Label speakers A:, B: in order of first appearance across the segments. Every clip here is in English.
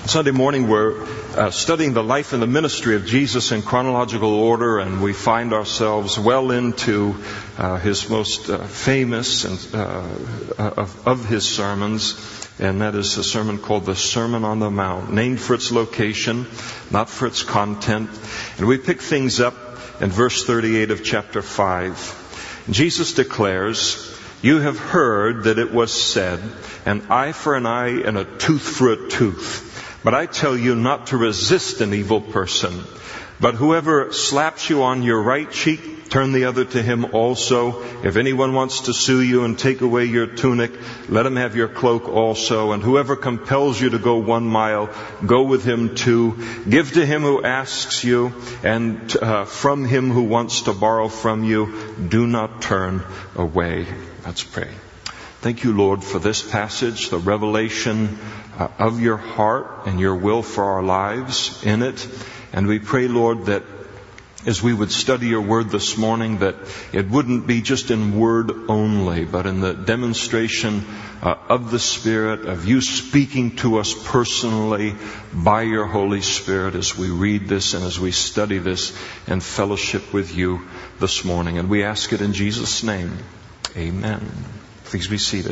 A: Sunday morning we're studying the life and the ministry of Jesus in chronological order, and we find ourselves well into his most famous of his sermons, and that is a sermon called the Sermon on the Mount, named for its location, not for its content. And we pick things up in verse 38 of chapter 5. Jesus declares, "You have heard that it was said, an eye for an eye and a tooth for a tooth. But I tell you not to resist an evil person. But whoever slaps you on your right cheek, turn the other to him also. If anyone wants to sue you and take away your tunic, let him have your cloak also. And whoever compels you to go 1 mile, go with him 2. Give to him who asks you, and from him who wants to borrow from you, do not turn away." Let's pray. Thank you, Lord, for this passage, the revelation of your heart and your will for our lives in it. And we pray, Lord, that as we would study your word this morning, that it wouldn't be just in word only, but in the demonstration of the Spirit, of you speaking to us personally by your Holy Spirit as we read this and as we study this in fellowship with you this morning. And we ask it in Jesus' name. Amen. Please be seated.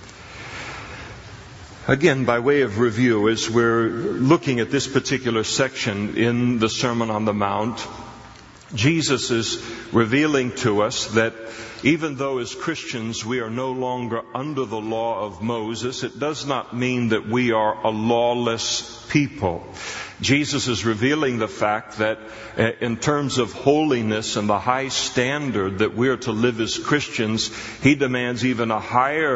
A: Again, by way of review, as we're looking at this particular section in the Sermon on the Mount, Jesus is revealing to us that even though as Christians we are no longer under the law of Moses, it does not mean that we are a lawless people. Jesus is revealing the fact that in terms of holiness and the high standard that we're to live as Christians, He demands even a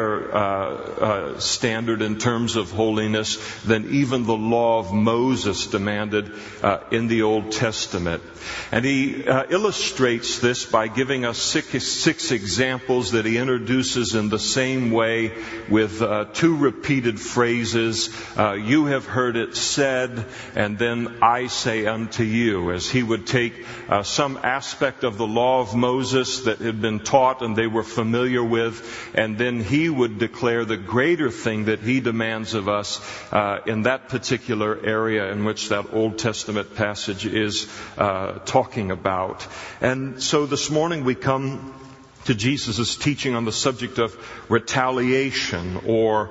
A: higher standard in terms of holiness than even the law of Moses demanded in the Old Testament. And He illustrates this by giving us six examples that He introduces in the same way with 2 repeated phrases. You have heard it said, and then I say unto you, as He would take some aspect of the law of Moses that had been taught and they were familiar with, and then He would declare the greater thing that He demands of us in that particular area in which that Old Testament passage is talking about. And so this morning we come to Jesus' teaching on the subject of retaliation or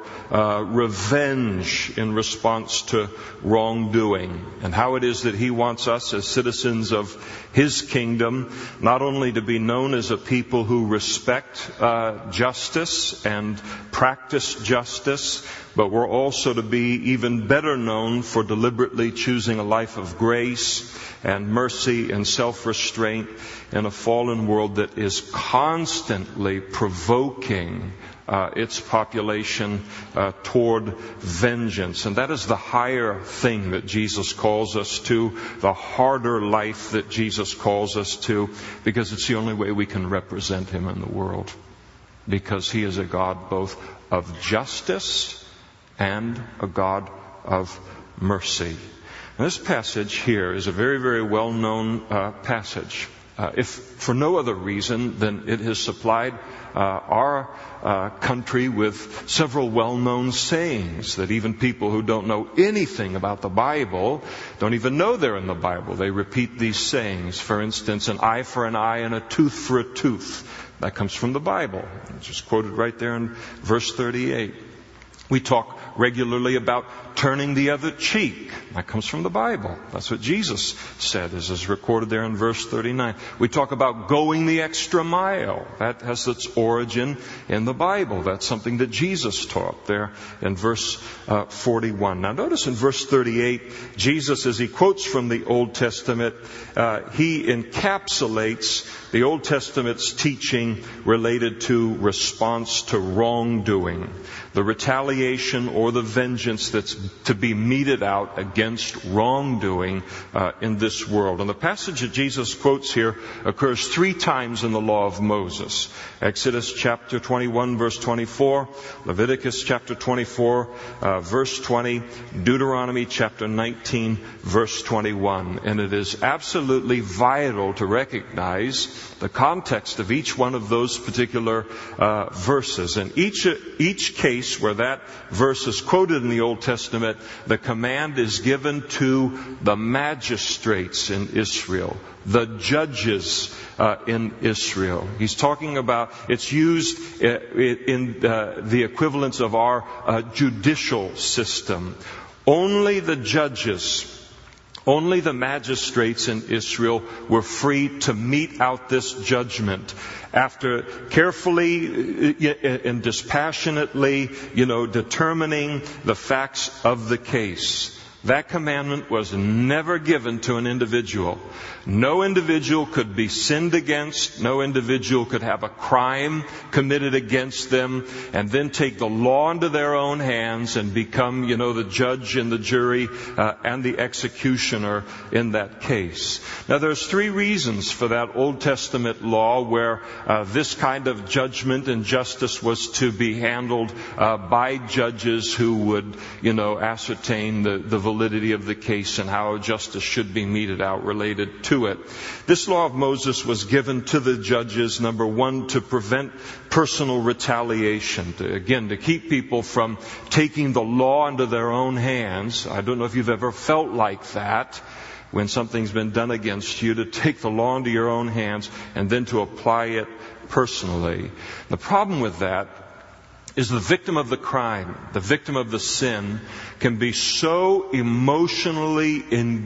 A: revenge in response to wrongdoing, and how it is that He wants us as citizens of His kingdom not only to be known as a people who respect justice and practice justice, but we're also to be even better known for deliberately choosing a life of grace and mercy and self-restraint in a fallen world that is constantly provoking its population toward vengeance. And that is the higher thing that Jesus calls us to, the harder life that Jesus calls us to, because it's the only way we can represent Him in the world. Because He is a God both of justice and a God of mercy. And this passage here is a very, very well-known passage. If for no other reason than it has supplied our country with several well-known sayings that even people who don't know anything about the Bible don't even know they're in the Bible. They repeat these sayings. For instance, an eye for an eye and a tooth for a tooth. That comes from the Bible. It's just quoted right there in verse 38. We talk regularly about turning the other cheek. That comes from the Bible. That's what Jesus said, as is recorded there in verse 39. We talk about going the extra mile. That has its origin in the Bible. That's something that Jesus taught there in verse 41. Now notice in verse 38, Jesus, as He quotes from the Old Testament, He encapsulates the Old Testament's teaching related to response to wrongdoing, the retaliation or the vengeance that's to be meted out against wrongdoing in this world. And the passage that Jesus quotes here occurs 3 times in the law of Moses. Exodus chapter 21 verse 24, Leviticus chapter 24 verse 20, Deuteronomy chapter 19 verse 21. And it is absolutely vital to recognize the context of each one of those particular verses. And each case where that verse is is quoted in the Old Testament, the command is given to the magistrates in Israel, the judges in Israel. He's talking about, it's used in the equivalence of our judicial system. Only the judges, only the magistrates in Israel were free to mete out this judgment after carefully and dispassionately, determining the facts of the case. That commandment was never given to an individual. No individual could be sinned against. No individual could have a crime committed against them and then take the law into their own hands and become, the judge and the jury and the executioner in that case. Now, there's 3 reasons for that Old Testament law where this kind of judgment and justice was to be handled by judges who would, ascertain the validity of the case and how justice should be meted out related to it. This law of Moses was given to the judges, number 1, to prevent personal retaliation, to keep people from taking the law into their own hands. I don't know if you've ever felt like that when something's been done against you, to take the law into your own hands and then to apply it personally. The problem with that is the victim of the crime, the victim of the sin, can be so emotionally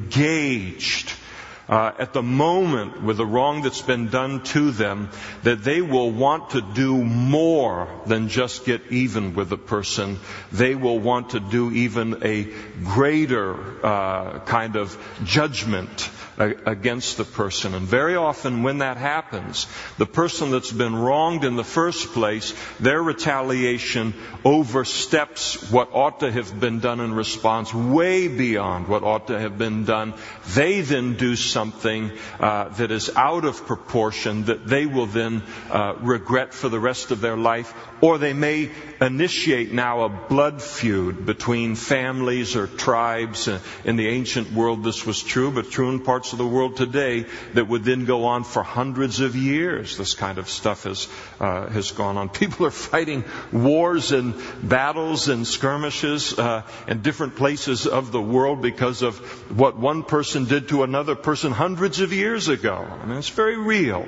A: engaged at the moment with the wrong that's been done to them that they will want to do more than just get even with the person. They will want to do even a greater kind of judgment against the person. And very often when that happens, the person that's been wronged in the first place, their retaliation oversteps what ought to have been done in response, way beyond what ought to have been done. They then do something that is out of proportion that they will then regret for the rest of their life. Or they may initiate now a blood feud between families or tribes. In the ancient world this was true, but true in parts of the world today, that would then go on for hundreds of years. This kind of stuff has gone on. People are fighting wars and battles and skirmishes in different places of the world because of what one person did to another person hundreds of years ago. I mean, it's very real,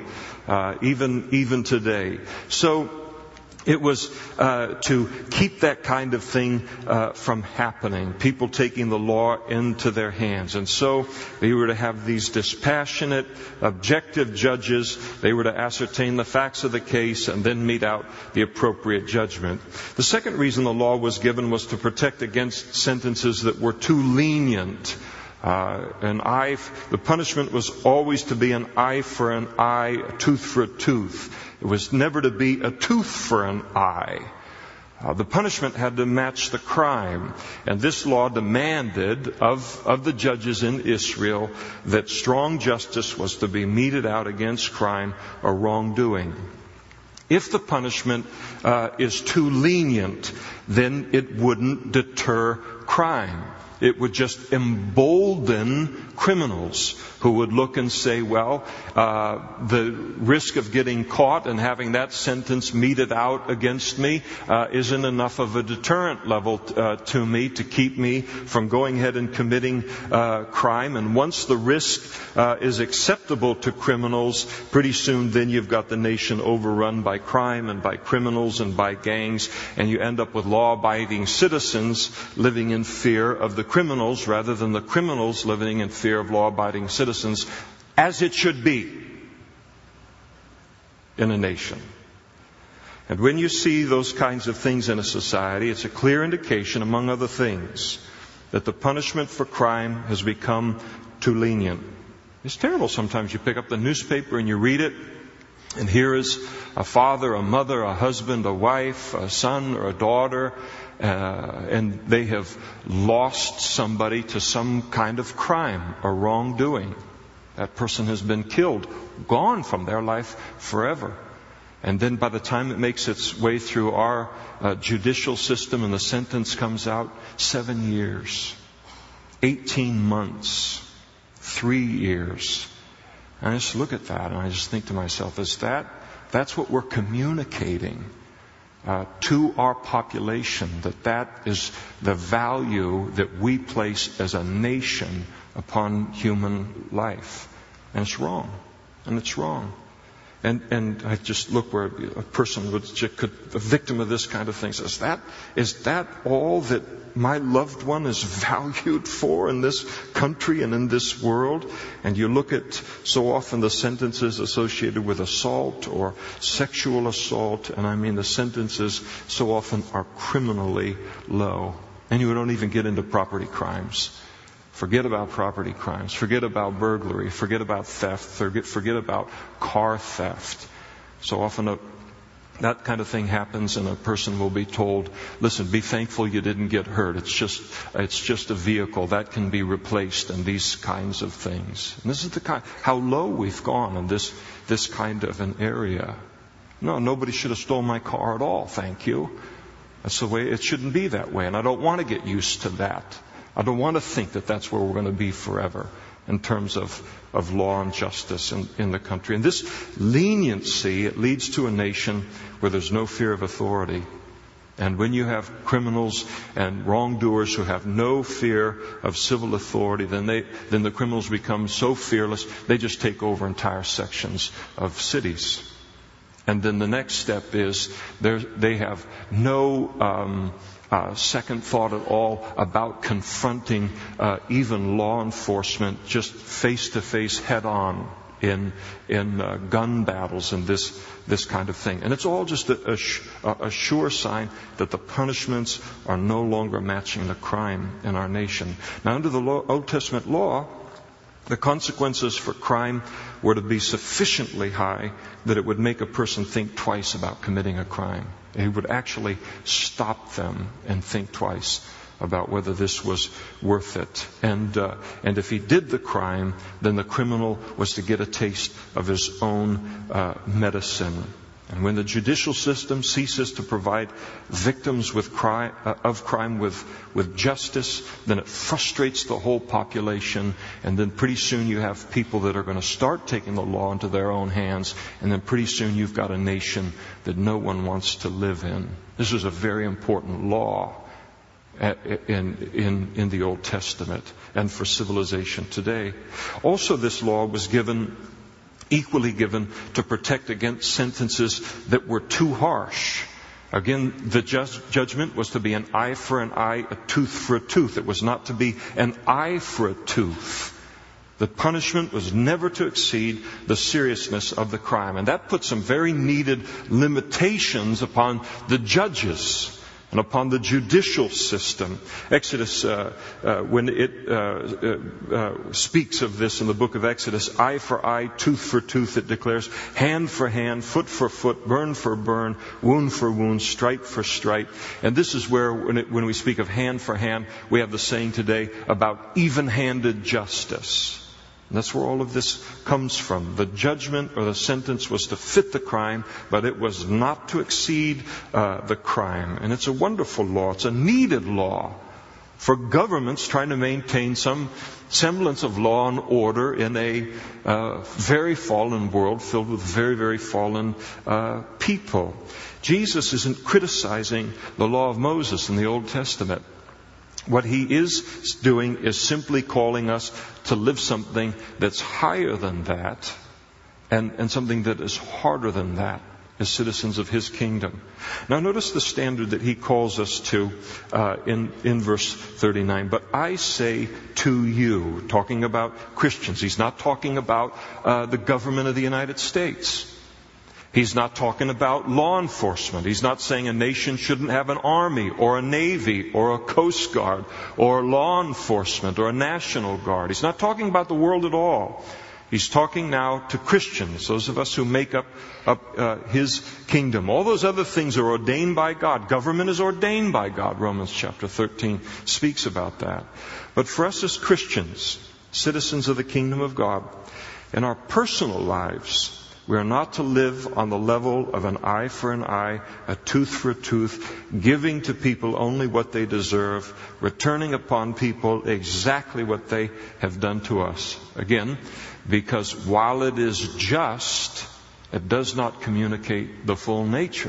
A: even today. So it was to keep that kind of thing from happening, people taking the law into their hands. And so they were to have these dispassionate, objective judges. They were to ascertain the facts of the case and then mete out the appropriate judgment. The second reason the law was given was to protect against sentences that were too lenient. The punishment was always to be an eye for an eye, a tooth for a tooth. It was never to be a tooth for an eye. The punishment had to match the crime. And this law demanded of the judges in Israel that strong justice was to be meted out against crime or wrongdoing. If the punishment is too lenient, then it wouldn't deter crime. It would just embolden criminals who would look and say, well, the risk of getting caught and having that sentence meted out against me isn't enough of a deterrent level to me to keep me from going ahead and committing crime. And once the risk is acceptable to criminals, pretty soon then you've got the nation overrun by crime and by criminals and by gangs, and you end up with law-abiding citizens living in fear of the criminals rather than the criminals living in fear of law-abiding citizens, as it should be in a nation. And when you see those kinds of things in a society, it's a clear indication, among other things, that the punishment for crime has become too lenient. It's terrible. Sometimes you pick up the newspaper and you read it, and here is a father, a mother, a husband, a wife, a son or a daughter, and they have lost somebody to some kind of crime or wrongdoing. That person has been killed, gone from their life forever. And then by the time it makes its way through our judicial system and the sentence comes out, 7 years, 18 months, 3 years. And I just look at that and I just think to myself, that's what we're communicating to our population, that is the value that we place as a nation upon human life. And it's wrong. And it's wrong. And I just look where a person a victim of this kind of thing says, is that all that my loved one is valued for in this country and in this world? And you look at so often the sentences associated with assault or sexual assault, and I mean the sentences so often are criminally low. And you don't even get into property crimes. Forget about property crimes. Forget about burglary. Forget about theft. Forget about car theft. So often that kind of thing happens, and a person will be told, listen, be thankful you didn't get hurt. It's just a vehicle. That can be replaced, and these kinds of things. And this is how low we've gone in this kind of an area. No, nobody should have stolen my car at all, thank you. That's the way, it shouldn't be that way, and I don't want to get used to that. I don't want to think that that's where we're going to be forever in terms of law and justice in the country. And this leniency, it leads to a nation where there's no fear of authority. And when you have criminals and wrongdoers who have no fear of civil authority, then the criminals become so fearless, they just take over entire sections of cities. And then the next step is they have no second thought at all about confronting even law enforcement just face to face, head on in gun battles and this kind of thing. And it's all just a sure sign that the punishments are no longer matching the crime in our nation. Now, under the Old Testament law, the consequences for crime were to be sufficiently high that it would make a person think twice about committing a crime. It would actually stop them and think twice about whether this was worth it. And if he did the crime, then the criminal was to get a taste of his own medicine. And when the judicial system ceases to provide victims of crime with justice, then it frustrates the whole population. And then pretty soon you have people that are going to start taking the law into their own hands. And then pretty soon you've got a nation that no one wants to live in. This is a very important law in the Old Testament and for civilization today. Also, this law was equally given to protect against sentences that were too harsh. Again, the judgment was to be an eye for an eye, a tooth for a tooth. It was not to be an eye for a tooth. The punishment was never to exceed the seriousness of the crime. And that put some very needed limitations upon the judges and upon the judicial system. Exodus, when it speaks of this in the book of Exodus, eye for eye, tooth for tooth, it declares hand for hand, foot for foot, burn for burn, wound for wound, stripe for stripe. And this is where, when we speak of hand for hand, we have the saying today about even-handed justice. And that's where all of this comes from. The judgment or the sentence was to fit the crime, but it was not to exceed the crime. And it's a wonderful law. It's a needed law for governments trying to maintain some semblance of law and order in a very fallen world filled with very, very fallen people. Jesus isn't criticizing the law of Moses in the Old Testament. What he is doing is simply calling us to live something that's higher than that and something that is harder than that as citizens of his kingdom. Now notice the standard that he calls us to in verse 39. But I say to you, talking about Christians. He's not talking about the government of the United States. He's not talking about law enforcement. He's not saying a nation shouldn't have an army or a navy or a coast guard or law enforcement or a national guard. He's not talking about the world at all. He's talking now to Christians, those of us who make up his kingdom. All those other things are ordained by God. Government is ordained by God. Romans chapter 13 speaks about that. But for us as Christians, citizens of the kingdom of God, in our personal lives, we are not to live on the level of an eye for an eye, a tooth for a tooth, giving to people only what they deserve, returning upon people exactly what they have done to us. Again, because while it is just, it does not communicate the full nature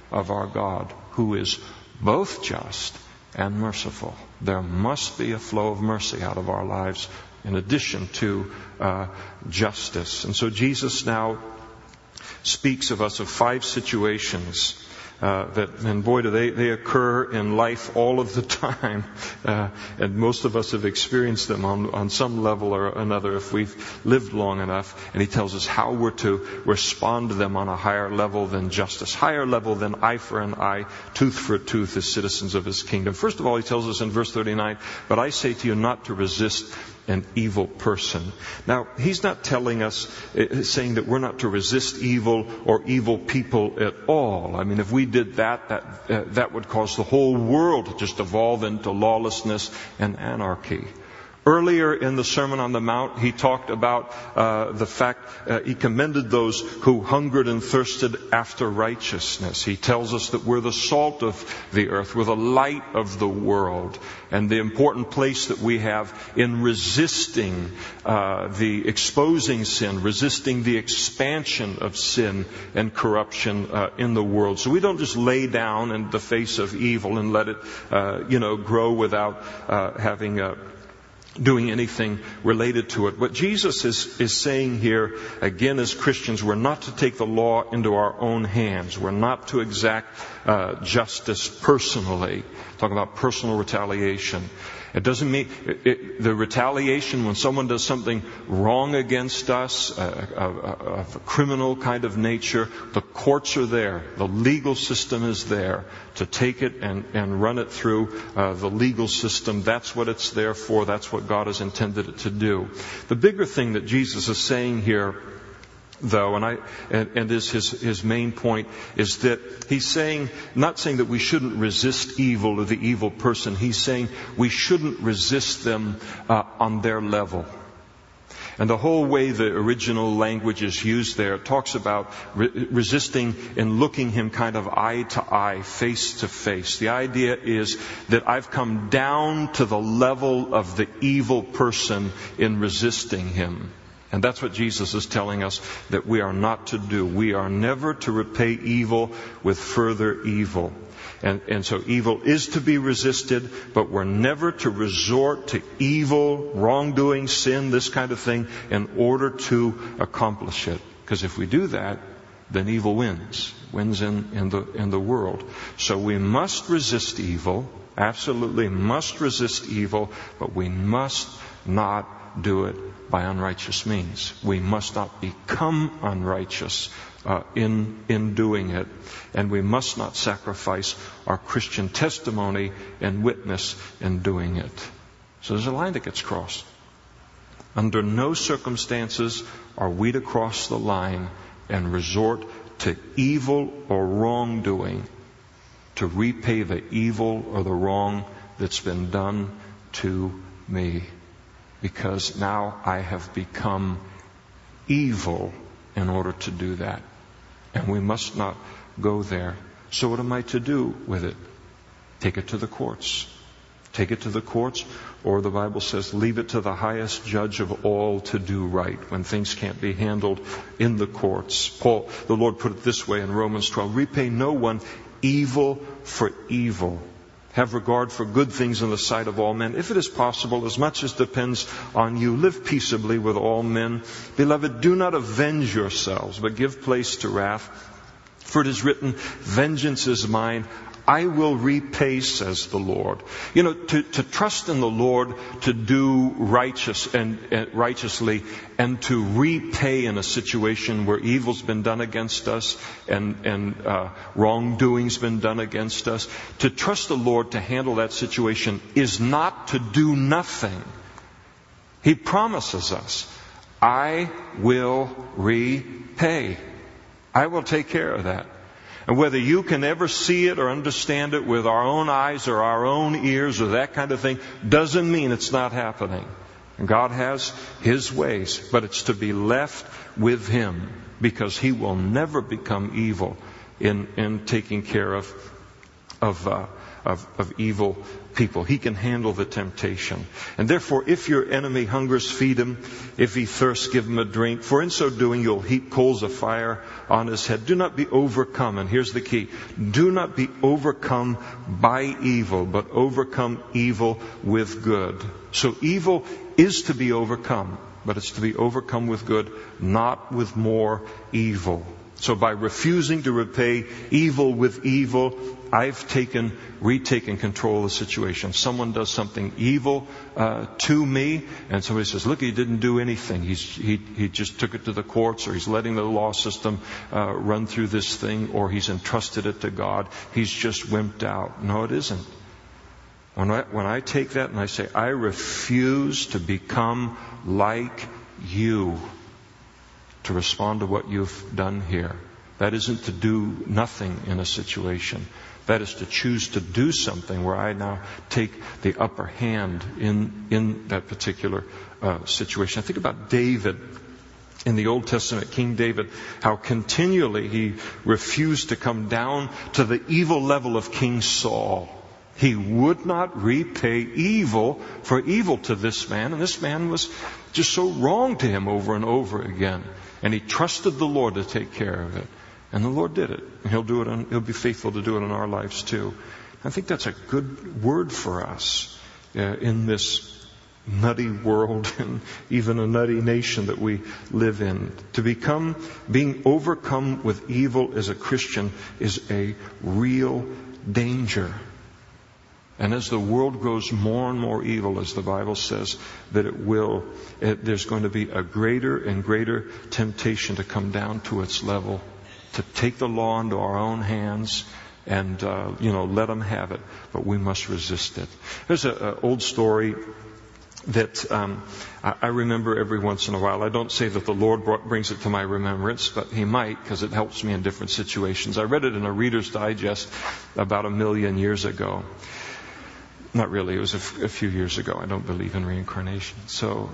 A: of our God, who is both just and merciful. There must be a flow of mercy out of our lives in addition to justice. And so Jesus now speaks of us of 5 situations and boy, do they occur in life all of the time. And most of us have experienced them on some level or another if we've lived long enough. And he tells us how we're to respond to them on a higher level than justice, higher level than eye for an eye, tooth for a tooth as citizens of his kingdom. First of all, he tells us in verse 39, but I say to you not to resist an evil person. Now, he's not telling us, saying that we're not to resist evil or evil people at all. I mean, if we did that would cause the whole world to just evolve into lawlessness and anarchy. Earlier in the Sermon on the Mount, he talked about the fact he commended those who hungered and thirsted after righteousness. He tells us that we're the salt of the earth, we're the light of the world, and the important place that we have in resisting the exposing sin, resisting the expansion of sin and corruption in the world. So we don't just lay down in the face of evil and let it, grow without doing anything related to it. What Jesus is saying here, again, as Christians, we're not to take the law into our own hands. We're not to exact justice personally. Talking about personal retaliation. It doesn't mean the retaliation when someone does something wrong against us, of a criminal kind of nature. The courts are there. The legal system is there to take it and run it through the legal system. That's what it's there for. That's what God has intended it to do. The bigger thing that Jesus is saying here, though, and is his main point, is that he's saying, not saying that we shouldn't resist evil or the evil person. He's saying we shouldn't resist them on their level. And the whole way the original language is used there, it talks about resisting and looking him kind of eye to eye, face to face. The idea is that I've come down to the level of the evil person in resisting him. And that's what Jesus is telling us that we are not to do. We are never to repay evil with further evil. And so evil is to be resisted, but we're never to resort to evil, wrongdoing, sin, this kind of thing, in order to accomplish it. Because if we do that, then evil wins in the world. So we must resist evil, absolutely must resist evil, but we must not do it by unrighteous means. We must not become unrighteous in doing it. And we must not sacrifice our Christian testimony and witness in doing it. So there's a line that gets crossed. Under no circumstances are we to cross the line and resort to evil or wrongdoing to repay the evil or the wrong that's been done to me. Because now I have become evil in order to do that. And we must not go there. So what am I to do with it? Take it to the courts. Take it to the courts, or the Bible says, leave it to the highest judge of all to do right when things can't be handled in the courts. The Lord put it this way in Romans 12, repay no one evil for evil. Have regard for good things in the sight of all men. If it is possible, as much as depends on you, live peaceably with all men. Beloved, do not avenge yourselves, but give place to wrath. For it is written, vengeance is mine, I will repay, says the Lord. To trust in the Lord to do righteously and to repay in a situation where evil's been done against us and wrongdoing's been done against us. To trust the Lord to handle that situation is not to do nothing. He promises us, I will repay. I will take care of that. And whether you can ever see it or understand it with our own eyes or our own ears or that kind of thing, doesn't mean it's not happening. And God has His ways, but it's to be left with Him, because He will never become evil in taking care of evil people. He can handle the temptation. And therefore, if your enemy hungers, feed him. If he thirsts, give him a drink. For in so doing, you'll heap coals of fire on his head. Do not be overcome. And here's the key. Do not be overcome by evil, but overcome evil with good. So evil is to be overcome, but it's to be overcome with good, not with more evil. So by refusing to repay evil with evil, I've retaken control of the situation. Someone does something evil to me, and somebody says, look, he didn't do anything. He just took it to the courts, or he's letting the law system run through this thing, or he's entrusted it to God. He's just wimped out. No, it isn't. When I take that and I say, I refuse to become like you, to respond to what you've done here. That isn't to do nothing in a situation. That is to choose to do something where I now take the upper hand in that particular situation. I think about David in the Old Testament, King David, how continually he refused to come down to the evil level of King Saul. He would not repay evil for evil to this man, and this man was just so wrong to him over and over again. And he trusted the Lord to take care of it. And the Lord did it. And He'll be faithful to do it in our lives too. I think that's a good word for us in this nutty world and even a nutty nation that we live in. Being overcome with evil as a Christian is a real danger. And as the world grows more and more evil, as the Bible says that it will, there's going to be a greater and greater temptation to come down to its level, to take the law into our own hands and, let them have it. But we must resist it. There's an old story that I remember every once in a while. I don't say that the Lord brings it to my remembrance, but He might, because it helps me in different situations. I read it in a Reader's Digest about 1,000,000 years ago. Not really. It was a few years ago. I don't believe in reincarnation. So,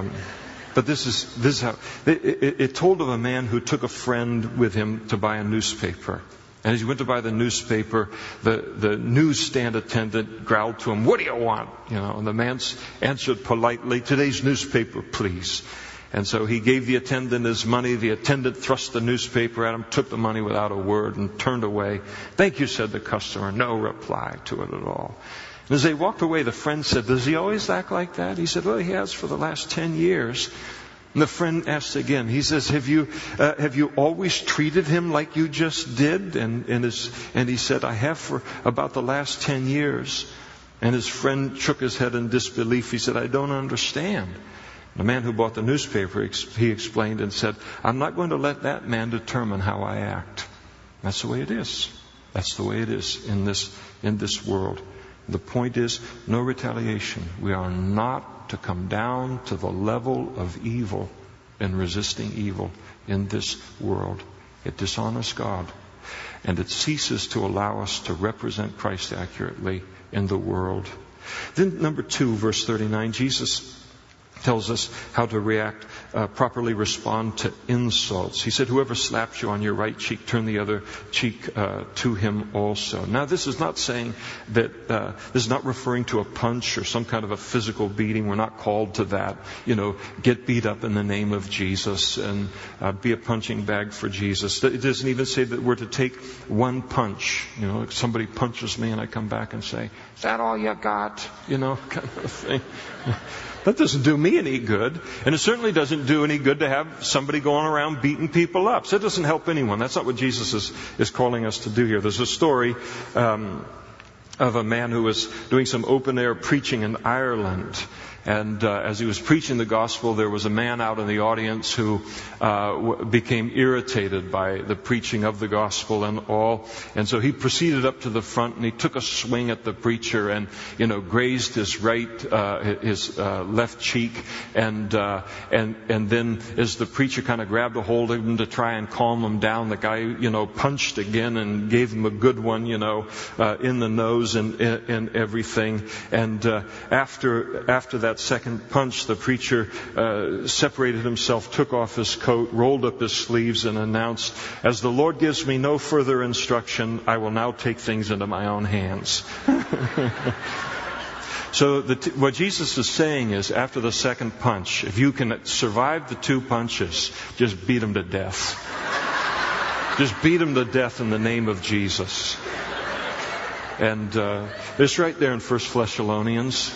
A: but this is how it told of a man who took a friend with him to buy a newspaper. And as he went to buy the newspaper, the newsstand attendant growled to him, "What do you want?" And the man answered politely, "Today's newspaper, please." And so he gave the attendant his money. The attendant thrust the newspaper at him, took the money without a word, and turned away. "Thank you," said the customer. No reply to it at all. And as they walked away, the friend said, "Does he always act like that?" He said, "Well, he has for the last 10 years. And the friend asked again. He says, "Have you always treated him like you just did?" And he said, "I have for about the last 10 years. And his friend shook his head in disbelief. He said, "I don't understand." The man who bought the newspaper, he explained and said, "I'm not going to let that man determine how I act." That's the way it is. That's the way it is in this world. The point is, no retaliation. We are not to come down to the level of evil and resisting evil in this world. It dishonors God, and it ceases to allow us to represent Christ accurately in the world. Then number 2, verse 39, Jesus tells us how to react, properly respond to insults. He said, "Whoever slaps you on your right cheek, turn the other cheek to him also." Now, this is not saying that, this is not referring to a punch or some kind of a physical beating. We're not called to that. Get beat up in the name of Jesus and be a punching bag for Jesus. It doesn't even say that we're to take one punch. If somebody punches me and I come back and say, "Is that all you got?" Kind of thing. That doesn't do me any good. And it certainly doesn't do any good to have somebody going around beating people up. So it doesn't help anyone. That's not what Jesus is calling us to do here. There's a story of a man who was doing some open-air preaching in Ireland. And as he was preaching the gospel, there was a man out in the audience who became irritated by the preaching of the gospel and all. And so he proceeded up to the front and he took a swing at the preacher and, grazed his left cheek. And then as the preacher kind of grabbed a hold of him to try and calm him down, the guy, punched again and gave him a good one, in the nose and everything. And after that second punch, the preacher separated himself, took off his coat, rolled up his sleeves, and announced, "As the Lord gives me no further instruction, I will now take things into my own hands." So what Jesus is saying is, after the second punch, if you can survive the 2 punches, just beat them to death. Just beat them to death in the name of Jesus. And it's right there in 1 Thessalonians.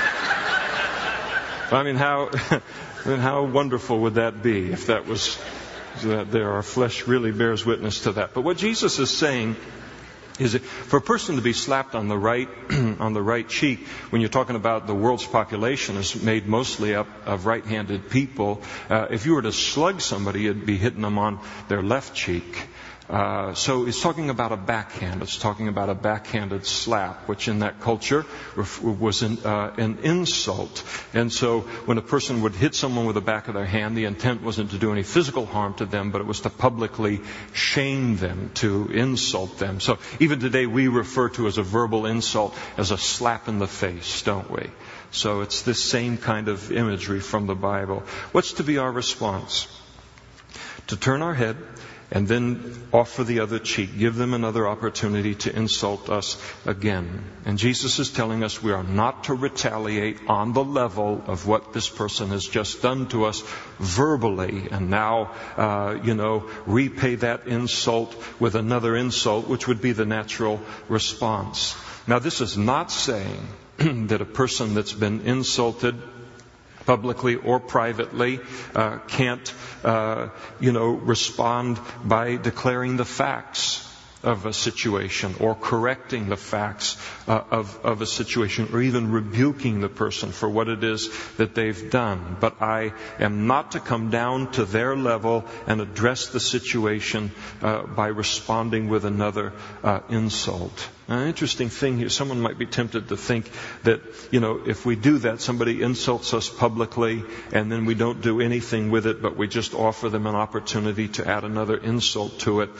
A: I mean, how wonderful would that be if that was that there? Our flesh really bears witness to that. But what Jesus is saying is that for a person to be slapped on the right cheek, when you're talking about the world's population is made mostly up of right-handed people, if you were to slug somebody, you'd be hitting them on their left cheek. So it's talking about a backhand. It's talking about a backhanded slap, which in that culture was an insult. And so when a person would hit someone with the back of their hand, the intent wasn't to do any physical harm to them, but it was to publicly shame them, to insult them. So even today we refer to as a verbal insult as a slap in the face, don't we? So it's this same kind of imagery from the Bible. What's to be our response? To turn our head and then offer the other cheek. Give them another opportunity to insult us again. And Jesus is telling us we are not to retaliate on the level of what this person has just done to us verbally. And now, repay that insult with another insult, which would be the natural response. Now, this is not saying that a person that's been insulted publicly or privately can't respond by declaring the facts of a situation or correcting the facts of a situation or even rebuking the person for what it is that they've done. But I am not to come down to their level and address the situation by responding with another insult. An interesting thing here, someone might be tempted to think that, if we do that, somebody insults us publicly and then we don't do anything with it, but we just offer them an opportunity to add another insult to it,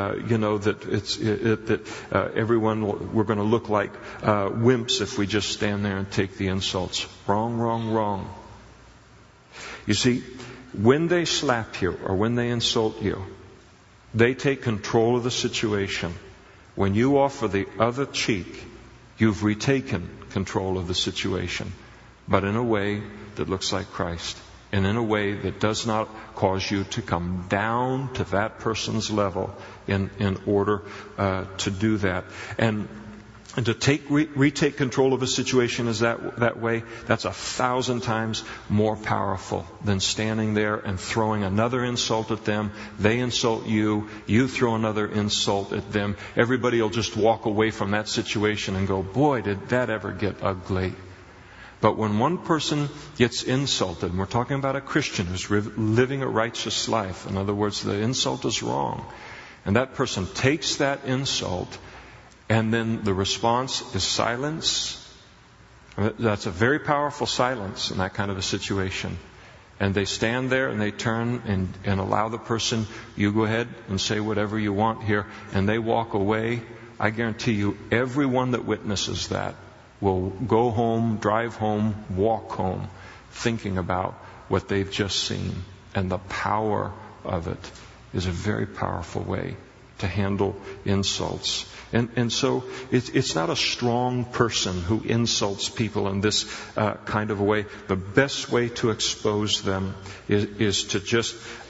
A: that everyone, we're going to look like wimps if we just stand there and take the insults. Wrong. You see, when they slap you or when they insult you, they take control of the situation. When you offer the other cheek, you've retaken control of the situation, but in a way that looks like Christ, and in a way that does not cause you to come down to that person's level in order to do that. And to retake control of a situation is that way, that's 1,000 times more powerful than standing there and throwing another insult at them. They insult you, you throw another insult at them. Everybody will just walk away from that situation and go, boy, did that ever get ugly. But when one person gets insulted, and we're talking about a Christian who's living a righteous life, in other words, the insult is wrong, and that person takes that insult, and then the response is silence. That's a very powerful silence in that kind of a situation. And they stand there and they turn and allow the person, you go ahead and say whatever you want here, and they walk away. I guarantee you, everyone that witnesses that will go home, drive home, walk home, thinking about what they've just seen. And the power of it is a very powerful way to handle insults. And so it's not a strong person who insults people in this kind of a way. The best way to expose them is to just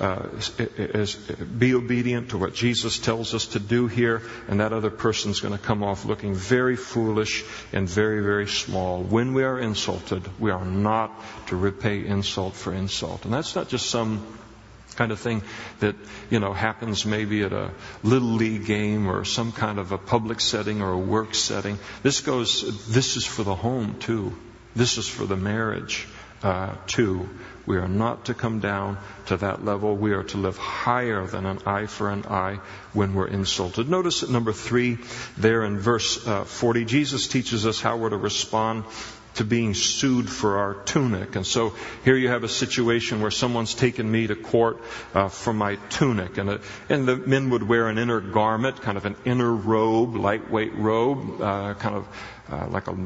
A: be obedient to what Jesus tells us to do here, and that other person's going to come off looking very foolish and very, very small. When we are insulted, we are not to repay insult for insult. And that's not just some kind of thing that, happens maybe at a little league game or some kind of a public setting or a work setting. This is for the home too. This is for the marriage too. We are not to come down to that level. We are to live higher than an eye for an eye when we're insulted. Notice at number 3 there in verse 40, Jesus teaches us how we're to respond to being sued for our tunic. And so here you have a situation where someone's taken me to court for my tunic. And the men would wear an inner garment, kind of an inner robe, lightweight robe, kind of like a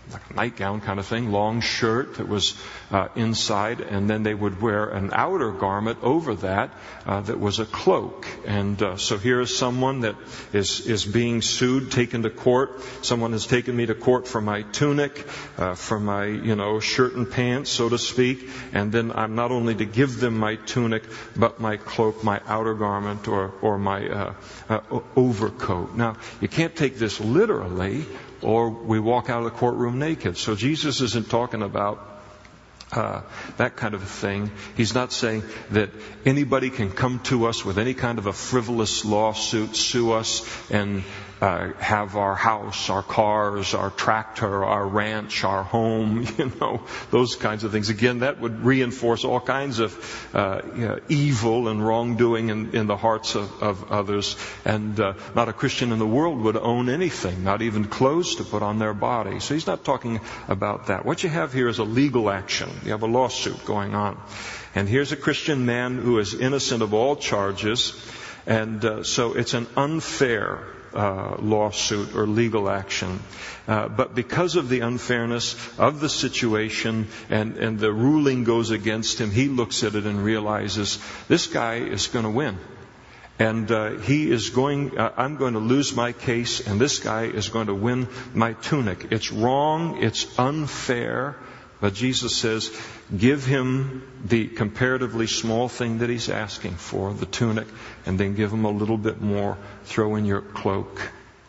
A: like a nightgown kind of thing, long shirt that was inside, and then they would wear an outer garment over that that was a cloak. And so here is someone that is being sued, taken to court. Someone has taken me to court for my tunic, for my shirt and pants, so to speak. And then I'm not only to give them my tunic, but my cloak, my outer garment, or my overcoat. Now, you can't take this literally, or we walk out of the courtroom naked. So Jesus isn't talking about that kind of a thing. He's not saying that anybody can come to us with any kind of a frivolous lawsuit, sue us, and have our house, our cars, our tractor, our ranch, our home, those kinds of things. Again, that would reinforce all kinds of evil and wrongdoing in the hearts of others. And not a Christian in the world would own anything, not even clothes to put on their body. So he's not talking about that. What you have here is a legal action. You have a lawsuit going on. And here's a Christian man who is innocent of all charges. And so it's an unfair lawsuit or legal action. But because of the unfairness of the situation and the ruling goes against him, he looks at it and realizes this guy is going to win. And I'm going to lose my case, and this guy is going to win my tunic. It's wrong, it's unfair, but Jesus says, give him the comparatively small thing that he's asking for, the tunic, and then give him a little bit more. Throw in your cloak.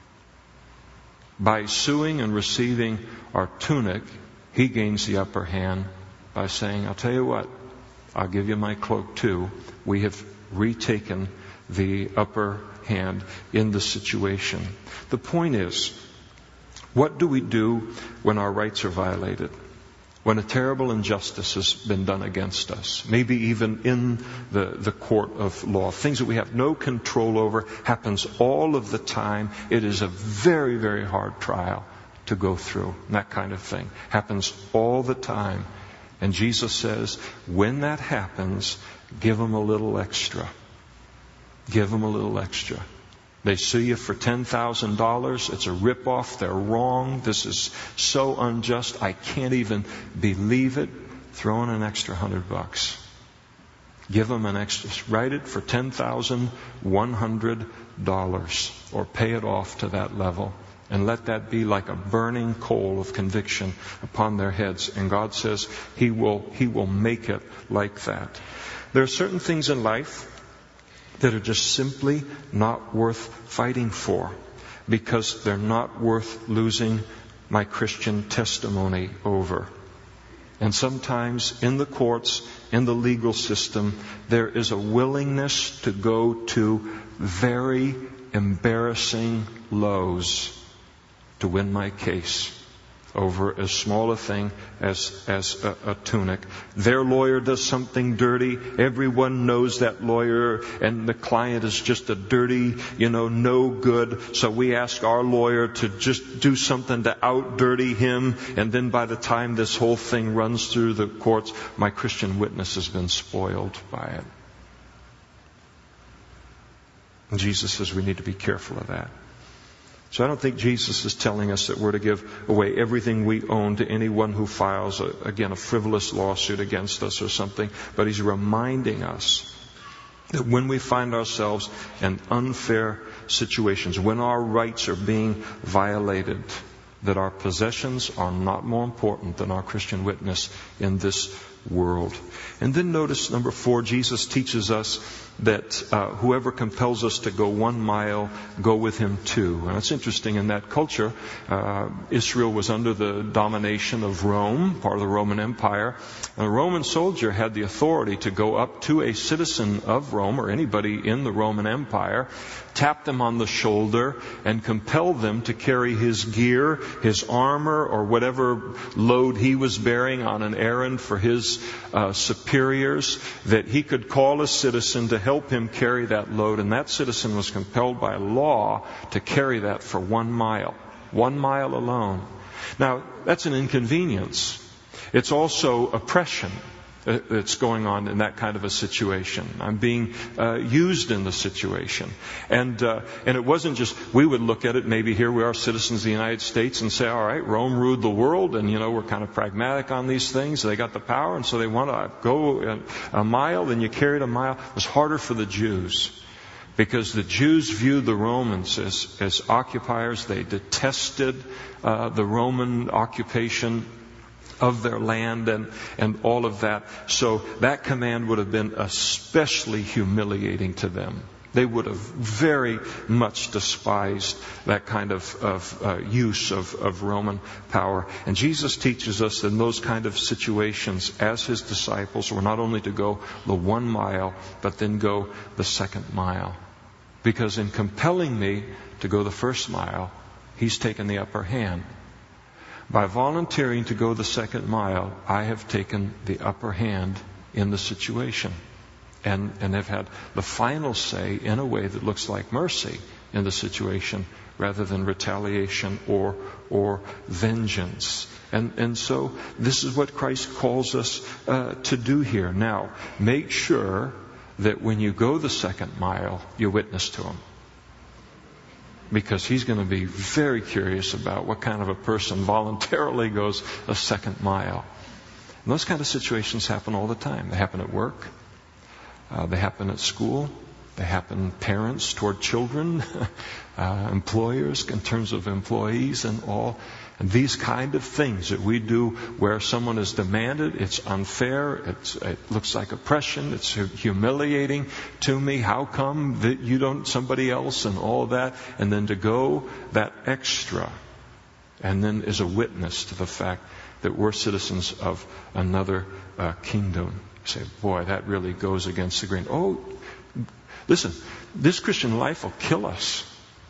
A: By suing and receiving our tunic, he gains the upper hand by saying, I'll tell you what, I'll give you my cloak too. We have retaken the upper hand in the situation. The point is, what do we do when our rights are violated? When a terrible injustice has been done against us, maybe even in the court of law, things that we have no control over, happens all of the time. It is a very, very hard trial to go through. And that kind of thing happens all the time. And Jesus says, when that happens, give them a little extra. Give them a little extra. They sue you for $10,000. It's a ripoff. They're wrong. This is so unjust. I can't even believe it. Throw in an extra $100. Give them an extra. Write it for $10,100, or pay it off to that level, and let that be like a burning coal of conviction upon their heads. And God says He will make it like that. There are certain things in life that are just simply not worth fighting for, because they're not worth losing my Christian testimony over. And sometimes in the courts, in the legal system, there is a willingness to go to very embarrassing lows to win my case over as small a thing as a tunic. Their lawyer does something dirty. Everyone knows that lawyer, and the client is just a dirty, no good. So we ask our lawyer to just do something to out-dirty him, and then by the time this whole thing runs through the courts, my Christian witness has been spoiled by it. And Jesus says we need to be careful of that. So I don't think Jesus is telling us that we're to give away everything we own to anyone who files, a frivolous lawsuit against us or something. But He's reminding us that when we find ourselves in unfair situations, when our rights are being violated, that our possessions are not more important than our Christian witness in this world. And then notice number 4, Jesus teaches us that whoever compels us to go 1 mile, go with him 2. And it's interesting, in that culture, Israel was under the domination of Rome, part of the Roman Empire. And a Roman soldier had the authority to go up to a citizen of Rome, or anybody in the Roman Empire, tap them on the shoulder and compel them to carry his gear, his armor, or whatever load he was bearing on an errand for his superiors, that he could call a citizen to help him carry that load. And that citizen was compelled by law to carry that for 1 mile. 1 mile alone. Now, that's an inconvenience. It's also oppression. that's going on in that kind of a situation. I'm being used in the situation. And it wasn't just, we would look at it, maybe here we are citizens of the United States and say, all right, Rome ruled the world, and we're kind of pragmatic on these things. They got the power, and so they want to go a mile, and you carried a mile. It was harder for the Jews, because the Jews viewed the Romans as occupiers. They detested the Roman occupation of their land and all of that. So that command would have been especially humiliating to them. They would have very much despised that kind of use of Roman power. And Jesus teaches us in those kind of situations, as His disciples, we're not only to go the 1 mile, but then go the 2nd mile. Because in compelling me to go the 1st mile, He's taken the upper hand. By volunteering to go the 2nd mile, I have taken the upper hand in the situation and have had the final say in a way that looks like mercy in the situation rather than retaliation or vengeance. And so this is what Christ calls us to do here. Now, make sure that when you go the 2nd mile, you witness to Him. Because He's going to be very curious about what kind of a person voluntarily goes a 2nd mile. And those kind of situations happen all the time. They happen at work. They happen at school. They happen parents toward children, employers in terms of employees and all. And these kind of things that we do where someone is demanded, it's unfair, it looks like oppression, it's humiliating to me. How come that you don't, somebody else, and all that? And then to go that extra, and then as a witness to the fact that we're citizens of another kingdom. You say, boy, that really goes against the grain. Oh, listen, this Christian life will kill us.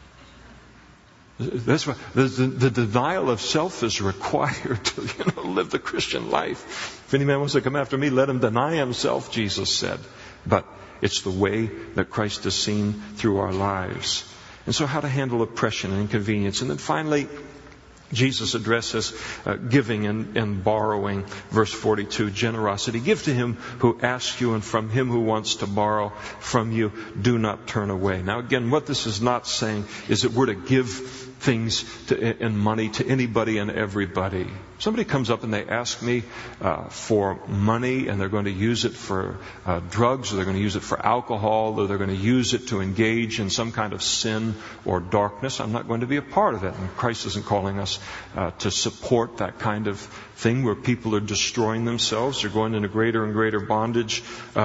A: That's why the denial of self is required to live the Christian life. If any man wants to come after me, let him deny himself, Jesus said. But it's the way that Christ is seen through our lives. And so how to handle oppression and inconvenience. And then finally, Jesus addresses giving and borrowing. Verse 42, generosity. Give to him who asks you, and from him who wants to borrow from you, do not turn away. Now again, what this is not saying is that we're to give things and money to anybody and everybody. Somebody comes up and they ask me for money, and they're going to use it for drugs, or they're going to use it for alcohol, or they're going to use it to engage in some kind of sin or darkness. I'm not going to be a part of it. And Christ isn't calling us to support that kind of thing where people are destroying themselves. They're going into greater and greater bondage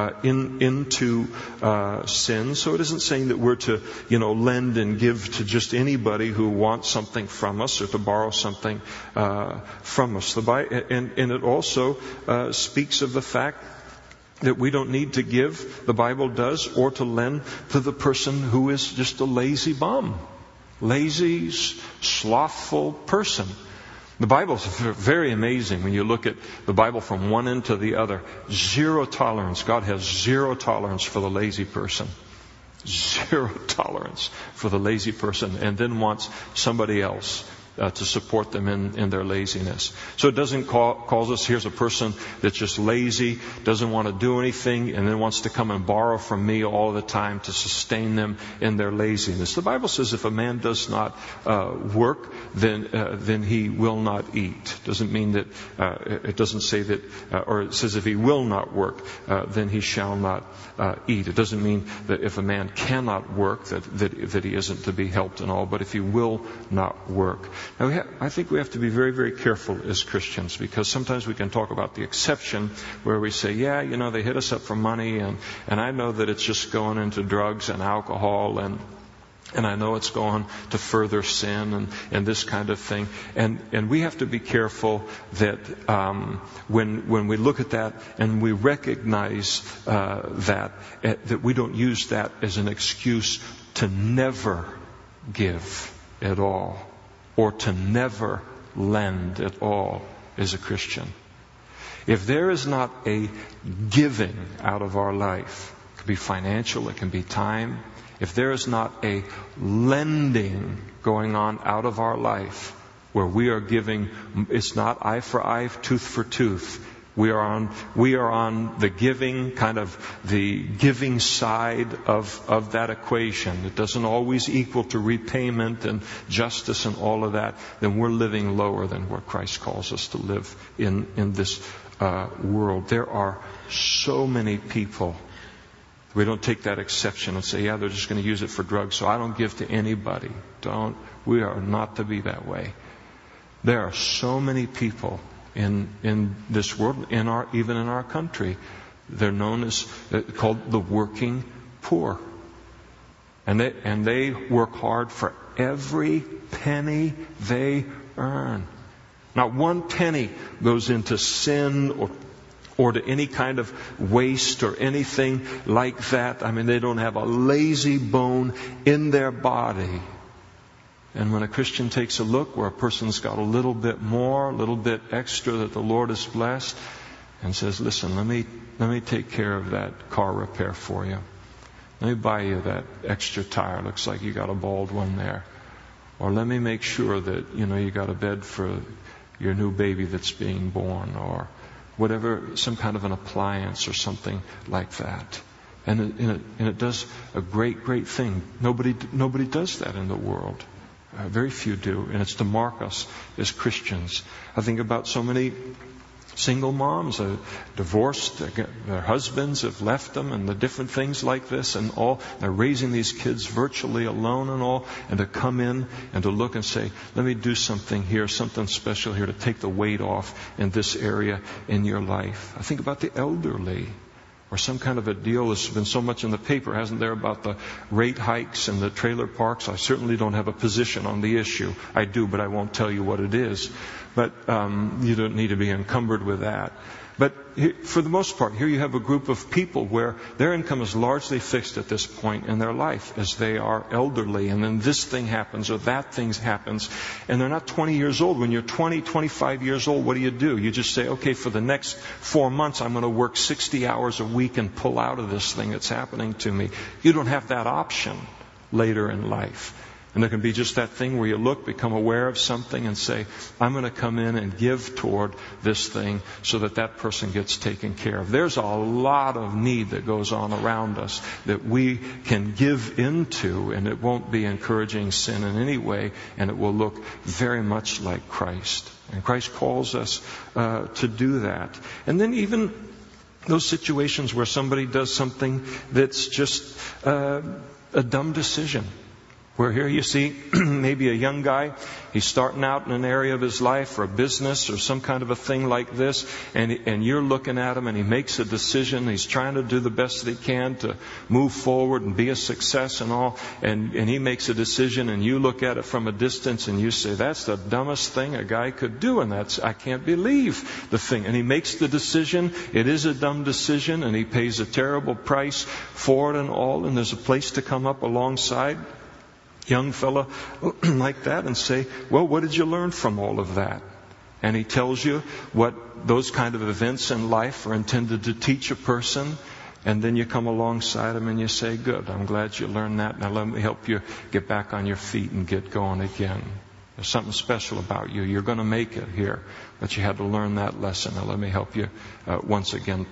A: into sin. So it isn't saying that we're to, lend and give to just anybody who wants something from us or to borrow something from us. And it also speaks of the fact that we don't need to give, the Bible does, or to lend to the person who is just a lazy bum. Lazy, slothful person. The Bible is very amazing when you look at the Bible from one end to the other. Zero tolerance. God has zero tolerance for the lazy person. Zero tolerance for the lazy person, and then wants somebody else to support them in their laziness. So it doesn't calls us, here's a person that's just lazy, doesn't want to do anything, and then wants to come and borrow from me all the time to sustain them in their laziness. The Bible says if a man does not work, then he will not eat. Doesn't mean that it doesn't say that, or it says if he will not work, then he shall not eat. It doesn't mean that if a man cannot work that he isn't to be helped and all, but if he will not work. Now, I think we have to be very, very careful as Christians, because sometimes we can talk about the exception where we say, they hit us up for money, and I know that it's just going into drugs and alcohol, and I know it's going to further sin and this kind of thing. And we have to be careful that when we look at that and we recognize that we don't use that as an excuse to never give at all, or to never lend at all as a Christian. If there is not a giving out of our life, it can be financial, it can be time. If there is not a lending going on out of our life where we are giving, it's not eye for eye, tooth for tooth, We are on the giving side of that equation. It doesn't always equal to repayment and justice and all of that. Then we're living lower than what Christ calls us to live in this world. There are so many people. We don't take that exception and say, yeah, they're just going to use it for drugs, so I don't give to anybody. We are not to be that way. There are so many people in this world, even in our country. They're known as called the working poor, and they work hard for every penny they earn. Not one penny goes into sin or to any kind of waste or anything like that. I mean, they don't have a lazy bone in their body. And when a Christian takes a look where a person's got a little bit more, a little bit extra that the Lord has blessed, and says, listen, let me take care of that car repair for you. Let me buy you that extra tire. Looks like you got a bald one there. Or let me make sure that, you got a bed for your new baby that's being born, or whatever, some kind of an appliance or something like that. And it does a great thing. Nobody does that in the world. Very few do, and it's to mark us as Christians. I think about so many single moms, divorced, their husbands have left them, and the different things like this, and all. They're raising these kids virtually alone and all, and to come in and to look and say, let me do something here, something special here to take the weight off in this area in your life. I think about the elderly. Or some kind of a deal. There's been so much in the paper, hasn't there, about the rate hikes and the trailer parks. I certainly don't have a position on the issue. I do, but I won't tell you what it is. But you don't need to be encumbered with that. But for the most part, here you have a group of people where their income is largely fixed at this point in their life as they are elderly. And then this thing happens or that thing happens. And they're not 20 years old. When you're 20, 25 years old, what do? You just say, okay, for the next 4 months, I'm going to work 60 hours a week and pull out of this thing that's happening to me. You don't have that option later in life. And there can be just that thing where you look, become aware of something and say, I'm going to come in and give toward this thing so that person gets taken care of. There's a lot of need that goes on around us that we can give into, and it won't be encouraging sin in any way, and it will look very much like Christ. And Christ calls us to do that. And then even those situations where somebody does something that's just a dumb decision. Where here you see maybe a young guy, he's starting out in an area of his life or a business or some kind of a thing like this, and you're looking at him and he makes a decision. He's trying to do the best that he can to move forward and be a success and all, and he makes a decision, and you look at it from a distance and you say, that's the dumbest thing a guy could do, and I can't believe the thing. And he makes the decision. It is a dumb decision, and he pays a terrible price for it and all, and there's a place to come up alongside young fella like that and say, well, what did you learn from all of that? And he tells you what those kind of events in life are intended to teach a person. And then you come alongside him and you say, good, I'm glad you learned that. Now let me help you get back on your feet and get going again. There's something special about you. You're going to make it here, but you had to learn that lesson. Now let me help you once again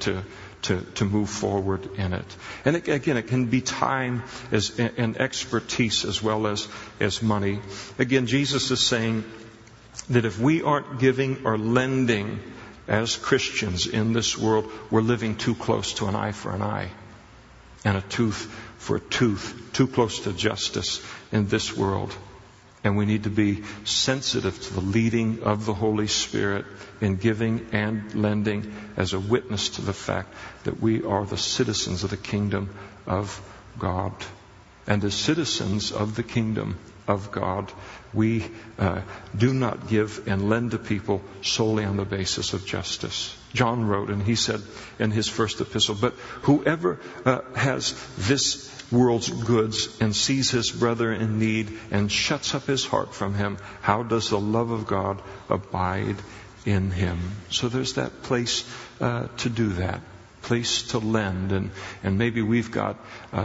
A: to move forward in it. And again, it can be time and expertise as well as money. Again, Jesus is saying that if we aren't giving or lending as Christians in this world, we're living too close to an eye for an eye and a tooth for a tooth, too close to justice in this world. And we need to be sensitive to the leading of the Holy Spirit in giving and lending as a witness to the fact that we are the citizens of the kingdom of God. And as citizens of the kingdom of God, we do not give and lend to people solely on the basis of justice. John wrote, and he said in his first epistle, but whoever has this world's goods and sees his brother in need and shuts up his heart from him, how does the love of God abide in him? So there's that place to do that, place to lend. And maybe we've got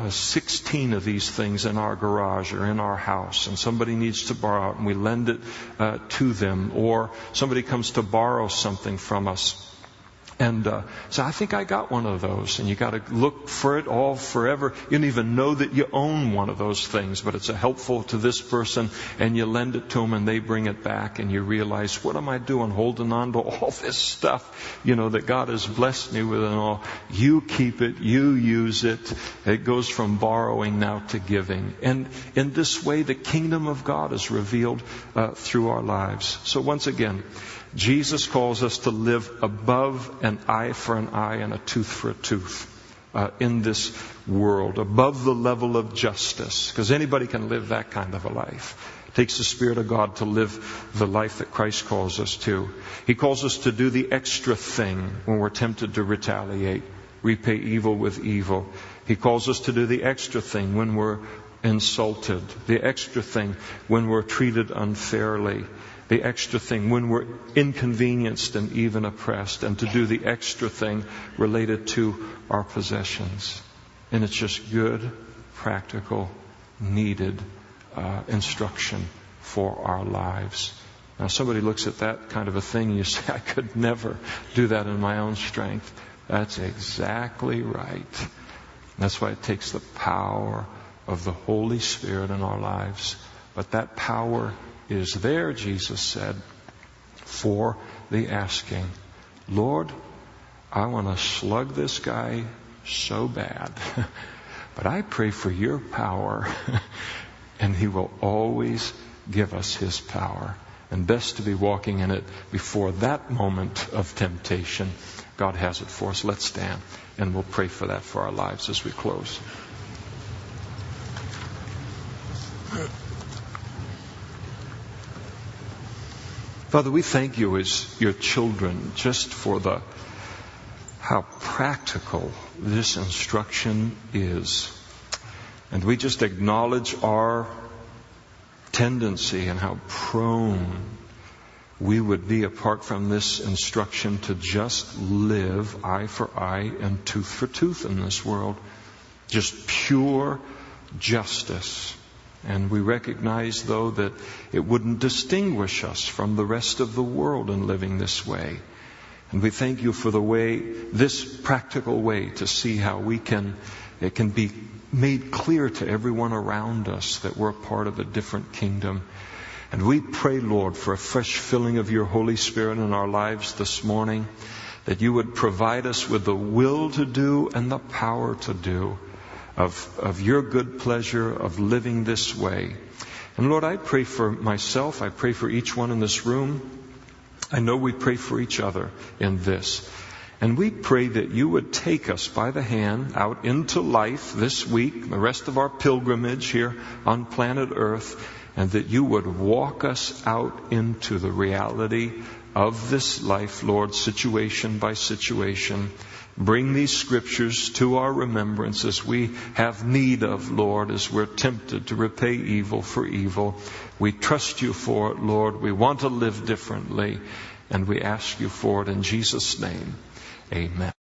A: 16 of these things in our garage or in our house, and somebody needs to borrow it, and we lend it to them. Or somebody comes to borrow something from us. And so I think I got one of those. And you got to look for it all forever. You don't even know that you own one of those things, but it's helpful to this person, and you lend it to them and they bring it back, and you realize, what am I doing holding on to all this stuff, that God has blessed me with and all. You keep it, you use it. It goes from borrowing now to giving. And in this way, the kingdom of God is revealed through our lives. So once again, Jesus calls us to live above an eye for an eye and a tooth for a tooth in this world, above the level of justice, because anybody can live that kind of a life. It takes the Spirit of God to live the life that Christ calls us to. He calls us to do the extra thing when we're tempted to retaliate, repay evil with evil. He calls us to do the extra thing when we're insulted, the extra thing when we're treated unfairly, the extra thing when we're inconvenienced and even oppressed, and to do the extra thing related to our possessions. And it's just good, practical, needed instruction for our lives. Now somebody looks at that kind of a thing and you say, I could never do that in my own strength. That's exactly right. That's why it takes the power of the Holy Spirit in our lives. But that power is there, Jesus said, for the asking. Lord, I want to slug this guy so bad, but I pray for your power, and He will always give us His power. And best to be walking in it before that moment of temptation. God has it for us. Let's stand, and we'll pray for that for our lives as we close. Father, we thank you as your children just for how practical this instruction is. And we just acknowledge our tendency and how prone we would be apart from this instruction to just live eye for eye and tooth for tooth in this world. Just pure justice. And we recognize, though, that it wouldn't distinguish us from the rest of the world in living this way. And we thank you for this practical way to see how it can be made clear to everyone around us that we're a part of a different kingdom. And we pray, Lord, for a fresh filling of your Holy Spirit in our lives this morning, that you would provide us with the will to do and the power to do of your good pleasure of living this way. And Lord, I pray for myself. I pray for each one in this room. I know we pray for each other in this. And we pray that you would take us by the hand out into life this week, the rest of our pilgrimage here on planet Earth, and that you would walk us out into the reality of this life, Lord, situation by situation. Bring these scriptures to our remembrance as we have need of, Lord, as we're tempted to repay evil for evil. We trust you for it, Lord. We want to live differently, and we ask you for it in Jesus' name. Amen.